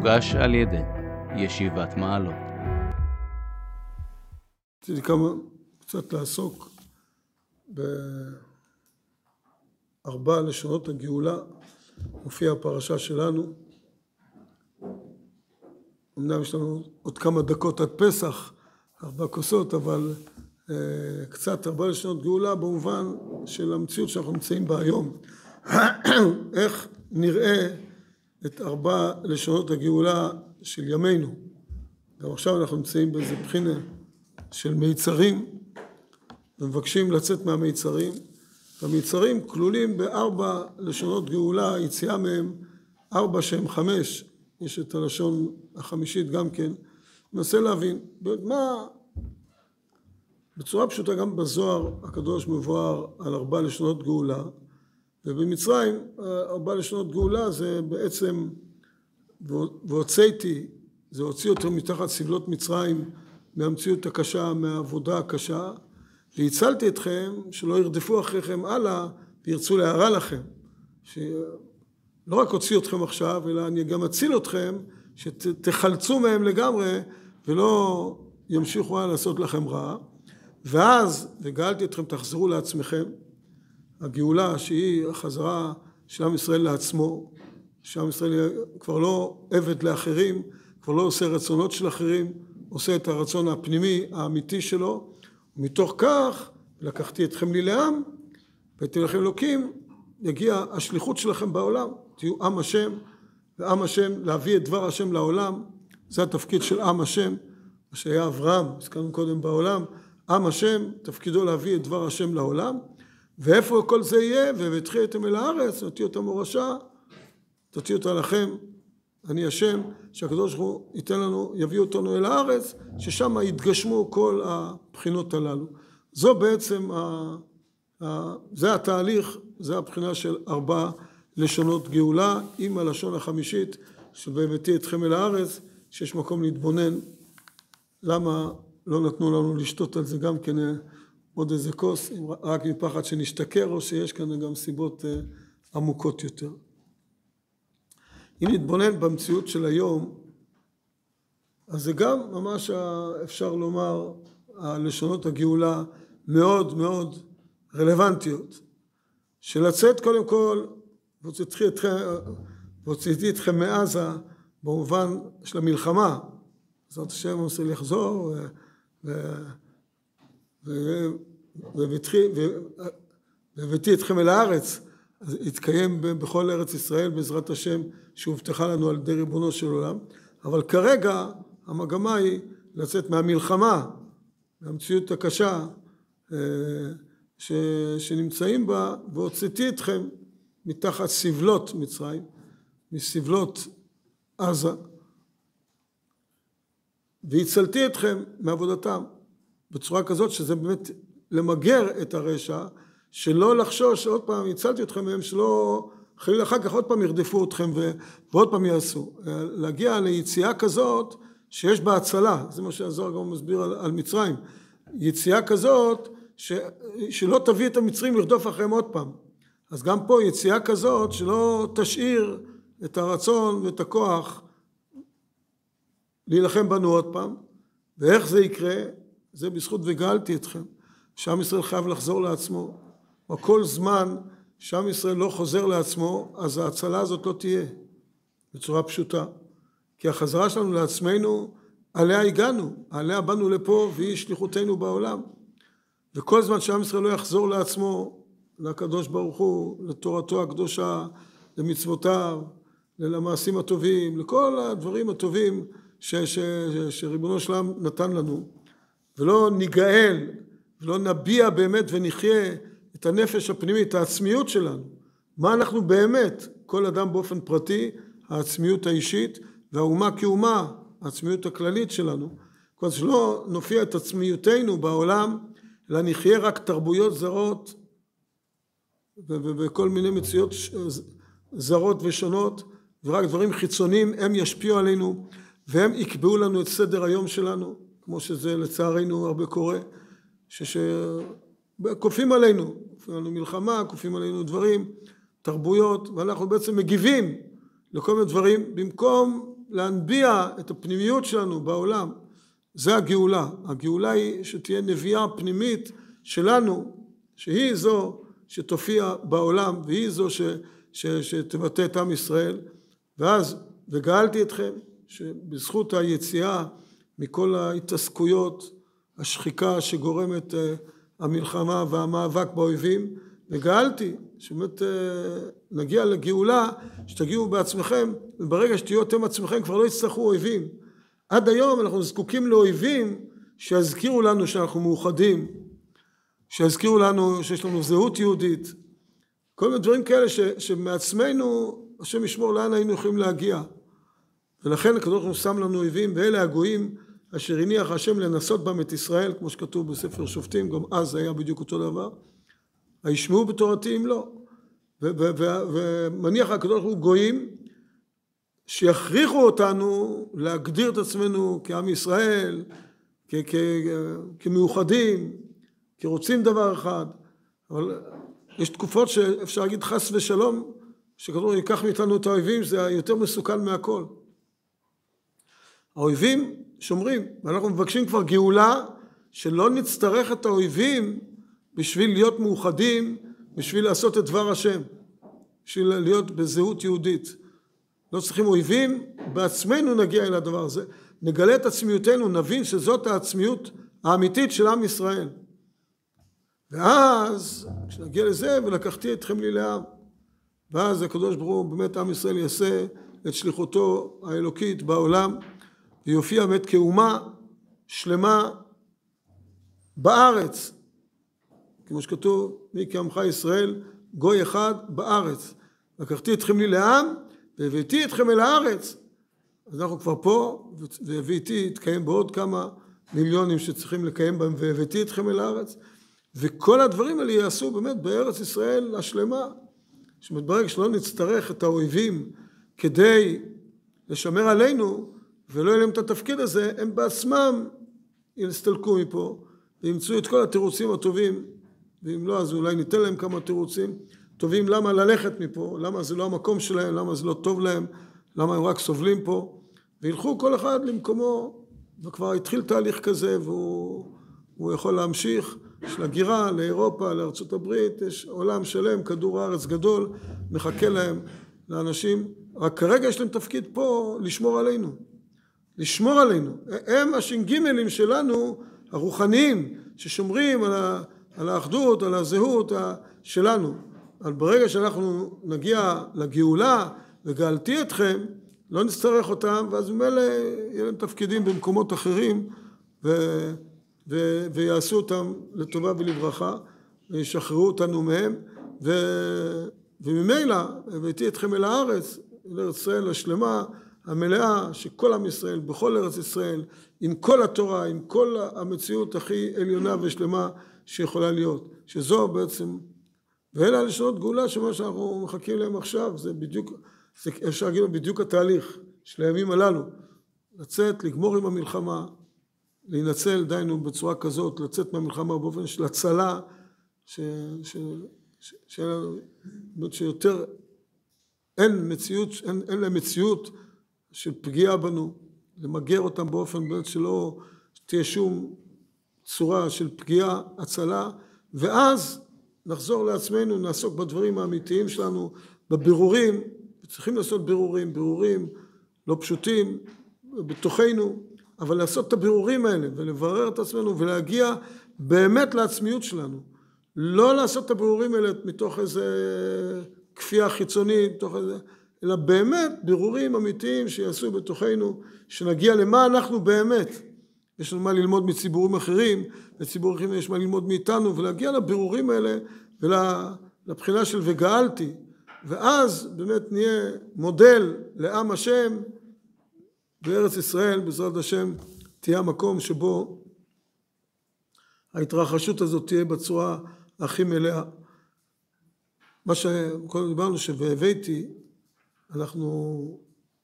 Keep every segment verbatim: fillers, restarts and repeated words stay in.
מוגש על ידי ישיבת מעלות. רציתי כמה קצת לעסוק בארבע לשונות הגאולה, מופיע הפרשה שלנו. אמנם יש לנו עוד כמה דקות עד פסח, ארבע כוסות, אבל אה, קצת ארבע לשונות גאולה במובן של המציאות שאנחנו נמצאים בה היום. איך נראה את ארבע לשונות הגאולה של ימינו. גם עכשיו אנחנו נמצאים באיזה בחינה של מיצרים, ומבקשים לצאת מהמיצרים. המיצרים כלולים בארבע לשונות גאולה, יציאה מהם ארבע שהם חמש, יש את הלשון החמישית גם כן. ננסה להבין, מה, בצורה פשוטה גם בזוהר הקדוש מבואר על ארבע לשונות גאולה, ובמצרים ארבע לשונות גאולה זה בעצם, והוצאתי, זה הוציא אותו מתחת סבלות מצרים, מהמציאות הקשה, מהעבודה הקשה, והצלתי אתכם שלא ירדפו אחריכם הלאה וירצו להרע לכם. שלא רק הוציא אתכם עכשיו, אלא אני גם אציל אתכם, שתחלצו מהם לגמרי, ולא ימשיכו הלאה לעשות לכם רע. ואז, וגאלתי אתכם, תחזרו לעצמכם. הגאולה שהיא החזרה של עם ישראל לעצמו, שעם ישראל כבר לא עבד לאחרים, כבר לא עושה רצונות של אחרים, עושה את הרצון הפנימי האמיתי שלו, ומתוך כך לקחתי אתכם לי לעם, והייתי לכם אלוקים, יגיע השליחות שלכם בעולם, תהיו עם השם, ועם השם להביא את דבר השם לעולם, זה התפקיד של עם השם, מה שהיה אברהם, הזכרנו קודם בעולם, עם השם, תפקידו להביא את דבר השם לעולם, ואיפה כל זה יהיה, והתחיל אתם אל הארץ, נתיו את המורשה, תתיו אותה לכם, אני השם, שהקדוש ברוך הוא ייתן לנו, יביא אותנו אל הארץ, ששם יתגשמו כל הבחינות הללו. זו בעצם, ה, ה, זה התהליך, זה הבחינה של ארבע לשונות גאולה, עם הלשון החמישית, שבאמתי אתכם אל הארץ, שיש מקום להתבונן, למה לא נתנו לנו לשתות על זה גם כן עוד איזה כוס, רק מפחד שנשתכר, או שיש כאן גם סיבות עמוקות יותר. אם נתבונן במציאות של היום, אז זה גם ממש אפשר לומר, הלשונות הגאולה מאוד מאוד רלוונטיות. שלצאת קודם כל, והוצאתי אתכם, והוצאתי אתכם מעזה, במובן של המלחמה, זאת השם עושה לחזור, והבאתי אתכם אל הארץ, אז יתקיים בכל ארץ ישראל בעזרת השם שהובטחה לנו על ידי ריבונו של עולם, אבל כרגע המגמה היא לצאת מהמלחמה, מהמציאות הקשה ש, שנמצאים בה, והוצאתי אתכם מתחת סבלות מצרים, מסבלות עזה, והצלתי אתכם מעבודתם, בצורה כזאת שזה באמת למגר את הרשע, שלא לחשוש, עוד פעם הצלתי אתכם מהם, שלא חלילה אחר כך עוד פעם ירדפו אתכם ועוד פעם יעשו. להגיע ליציאה כזאת שיש בה הצלה, זה מה שהזוהר גם מסביר על, על מצרים. יציאה כזאת ש, שלא תביא את המצרים לרדוף אחריהם עוד פעם. אז גם פה יציאה כזאת שלא תשאיר את הרצון ואת הכוח להילחם בנו עוד פעם. ואיך זה יקרה? זה בזכות וגאלתי אתכם. שעם ישראל חייב לחזור לעצמו. או כל זמן שעם ישראל לא חוזר לעצמו, אז ההצלה הזאת לא תהיה, בצורה פשוטה. כי החזרה שלנו לעצמנו, עליה הגענו, עליה באנו לפה, והיא שליחותנו בעולם. וכל זמן שעם ישראל לא יחזור לעצמו, לקדוש ברוך הוא, לתורתו הקדושה, למצוותיו, למעשים הטובים, לכל הדברים הטובים ש, ש, ש, שריבונו של עולם נתן לנו, ולא ניגאל, ולא נביע באמת ונחיה את הנפש הפנימית, העצמיות שלנו. מה אנחנו באמת, כל אדם באופן פרטי, העצמיות האישית, והאומה כאומה, העצמיות הכללית שלנו. כל שלא נופיע את עצמיותנו בעולם, אלא נחיה רק תרבויות זרות, וכל מיני מציאות זרות ושונות, ורק דברים חיצוניים הם ישפיעו עלינו, והם יקבעו לנו את סדר היום שלנו, כמו שזה לצערנו הרבה קורה, שכופים עלינו, כופים עלינו מלחמה, כופים עלינו דברים, תרבויות, ואנחנו בעצם מגיבים לכל מיני דברים, במקום להנביע את הפנימיות שלנו בעולם. זה הגאולה. הגאולה היא שתהיה נביאה פנימית שלנו, שהיא זו שתופיע בעולם, והיא זו ש, ש, שתבטא את עם ישראל. ואז, וגאלתי אתכם, שבזכות היציאה מכל ההתעסקויות, השחיקה שגורמת המלחמה והמאבק באויבים, וגאלתי, שבאמת נגיע לגאולה, שתגיעו בעצמכם, וברגע שתהיו אתם עצמכם כבר לא יצטרכו אויבים. עד היום אנחנו זקוקים לאויבים שיזכירו לנו שאנחנו מאוחדים, שיזכירו לנו שיש לנו זהות יהודית, כל מיני דברים כאלה ש, שמעצמנו, השם ישמור לאן היינו יכולים להגיע. ולכן הקדוש ברוך הוא שם לנו אויבים, ואלה הגויים אשר הניח השם לנסות בם את ישראל, כמו שכתוב בספר שופטים, גם אז זה היה בדיוק אותו דבר. הישמעו בתורתי אם לא. ומניח הקדוש ברוך הוא גויים, שיכריחו אותנו להגדיר את עצמנו כעם ישראל, כ- כ- כמאוחדים, כרוצים דבר אחד. אבל יש תקופות שאפשר להגיד חס ושלום, שקדוש ברוך הוא ייקח מאיתנו את האויבים, זה יותר מסוכן מהכל. האויבים שומרים, ואנחנו מבקשים כבר גאולה, שלא נצטרך את האויבים בשביל להיות מאוחדים, בשביל לעשות את דבר השם, בשביל להיות בזהות יהודית. לא צריכים אויבים, בעצמנו נגיע אל הדבר הזה, נגלה את עצמיותנו, נבין שזאת העצמיות האמיתית של עם ישראל. ואז, כשנגיע לזה, ולקחתי אתכם לי לעם, ואז הקדוש ברוך הוא, באמת עם ישראל יעשה את שליחותו האלוקית בעולם, ויופיע באמת כאומה שלמה בארץ, כמו שכתוב, מי כעמך ישראל, גוי אחד בארץ. לקחתי אתכם לי לעם, והבאתי אתכם אל הארץ. אז אנחנו כבר פה, והבאתי, התקיים בעוד כמה מיליונים שצריכים לקיים בהם, והבאתי אתכם אל הארץ. וכל הדברים האלה יעשו באמת בארץ ישראל השלמה. שמתברג שלא נצטרך את האויבים כדי לשמר עלינו, ולא יהיה להם את התפקיד הזה, הם בעצמם יסתלקו מפה, וימצאו את כל התירוצים הטובים, ואם לא, אז אולי ניתן להם כמה תירוצים טובים, למה ללכת מפה, למה זה לא המקום שלהם, למה זה לא טוב להם, למה הם רק סובלים פה, וילכו כל אחד למקומו, וכבר התחיל תהליך כזה, והוא יכול להמשיך, יש לה גירה לאירופה, לארצות הברית, יש עולם שלם, כדור הארץ גדול, מחכה להם, לאנשים, רק כרגע יש להם תפקיד פה לשמור עלינו, לשמור עלינו, הם השינגימלים שלנו, הרוחניים, ששומרים על, ה, על האחדות, על הזהות שלנו, אבל ברגע שאנחנו נגיע לגאולה, וגאלתי אתכם, לא נצטרך אותם, ואז ממילא יהיה להם תפקידים במקומות אחרים, ו, ו, ויעשו אותם לטובה ולברכה, וישחררו אותנו מהם, ו, וממילא הבאתי אתכם אל הארץ, אל ארץ ישראל השלמה, המלאה, שכל עם ישראל, בכל ארץ ישראל, עם כל התורה, עם כל המציאות הכי עליונה ושלמה שיכולה להיות, שזו בעצם, ואלה לשונות גאולה שמה שאנחנו מחכים להם עכשיו, זה בדיוק, זה אפשר להגיד בדיוק התהליך של הימים הללו, לצאת, לגמור עם המלחמה, להינצל דיינו בצורה כזאת, לצאת מהמלחמה באופן של הצלה, ש, ש, ש, ש, שיותר אין מציאות, אין, אין להם מציאות של פגיעה בנו, למגר אותם באופן באמת שלא תהיה שום צורה של פגיעה, הצלה, ואז נחזור לעצמנו, נעסוק בדברים האמיתיים שלנו, בבירורים, צריכים לעשות בירורים, בירורים לא פשוטים בתוכנו, אבל לעשות את הבירורים האלה ולברר את עצמנו ולהגיע באמת לעצמיות שלנו. לא לעשות את הבירורים האלה מתוך איזה כפייה חיצונית, מתוך איזה, אלא באמת בירורים אמיתיים שיעשו בתוכנו, שנגיע למה אנחנו באמת. יש לנו מה ללמוד מציבורים אחרים, וציבורים אחרים יש מה ללמוד מאיתנו, ולהגיע לבירורים האלה ולבחינה של וגאלתי. ואז באמת נהיה מודל לעם השם בארץ ישראל, בעזרת השם תהיה המקום שבו ההתרחשות הזאת תהיה בצורה הכי מלאה. מה שקודם דיברנו שבהבאתי, אנחנו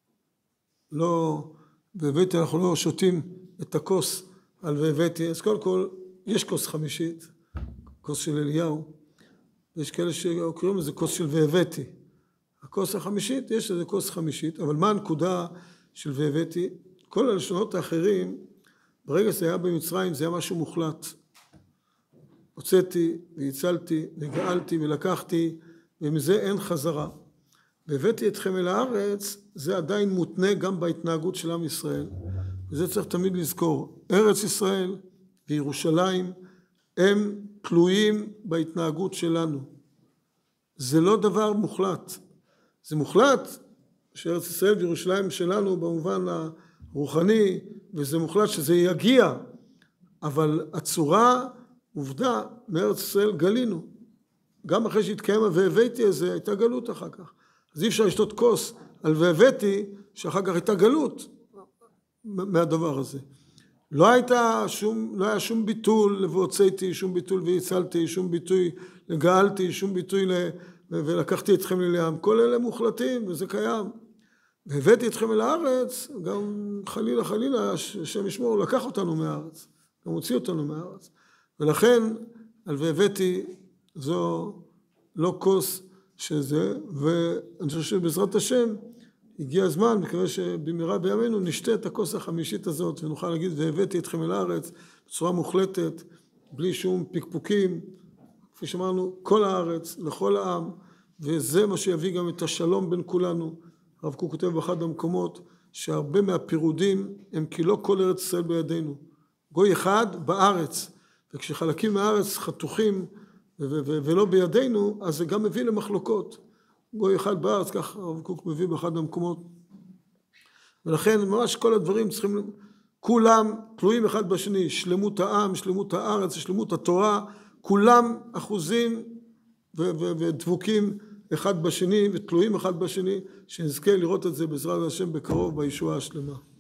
לא, בהבאתי אנחנו לא שותים את הכוס על והבאתי, אז קודם כל יש כוס חמישית, כוס של אליהו, יש כאלה שקוראים לזה כוס של והבאתי. הכוס החמישית, יש לזה כוס חמישית, אבל מה הנקודה של והבאתי. כל הלשונות האחרים, ברגע שזה היה במצרים, זה היה משהו מוחלט. הוצאתי והצלתי וגאלתי ולקחתי, ומזה אין חזרה. והבאתי אתכם אל הארץ, זה עדיין מותנה גם בהתנהגות של עם ישראל. וזה צריך תמיד לזכור. ארץ ישראל וירושלים הם תלויים בהתנהגות שלנו. זה לא דבר מוחלט. זה מוחלט שארץ ישראל וירושלים שלנו במובן הרוחני, וזה מוחלט שזה יגיע. אבל הצורה, עובדה, מארץ ישראל גלינו. גם אחרי שהתקיים והבאתי הזה, הייתה גלות אחר כך. אז אי אפשר לשתות כוס על והבאתי, שאחר כך הייתה גלות מהדבר הזה. לא הייתה שום, לא היה שום ביטול והוצאתי, שום ביטול והצלתי, שום ביטוי לגאלתי, שום ביטוי ל... ולקחתי אתכם ללים. כל אלה מוחלטים וזה קיים. והבאתי אתכם אל הארץ, גם חלילה חלילה, השם ישמור, לקח אותנו מהארץ. גם הוציא אותנו מהארץ. ולכן, על והבאתי, זו לא כוס שזה, ואני חושב שבעזרת השם, הגיע הזמן, מקווה שבמהרה בימינו נשתה את הכוס החמישית הזאת, ונוכל להגיד, והבאתי אתכם אל הארץ, בצורה מוחלטת, בלי שום פקפוקים, כפי שאמרנו, כל הארץ, לכל העם, וזה מה שיביא גם את השלום בין כולנו. הרב קוק כותב באחד המקומות, שהרבה מהפירודים הם כי לא כל ארץ ישראל בידינו. גוי אחד בארץ, וכשחלקים מהארץ חתוכים ו- ו- ולא בידינו, אז זה גם מביא למחלוקות. גוי אחד בארץ, כך הרב קוק מביא באחד המקומות. ולכן ממש כל הדברים צריכים, כולם תלויים אחד בשני, שלמות העם, שלמות הארץ, שלמות התורה, כולם אחוזים ו- ו- ודבוקים אחד בשני ותלויים אחד בשני, שנזכה לראות את זה בעזרת השם בקרוב בישועה השלמה.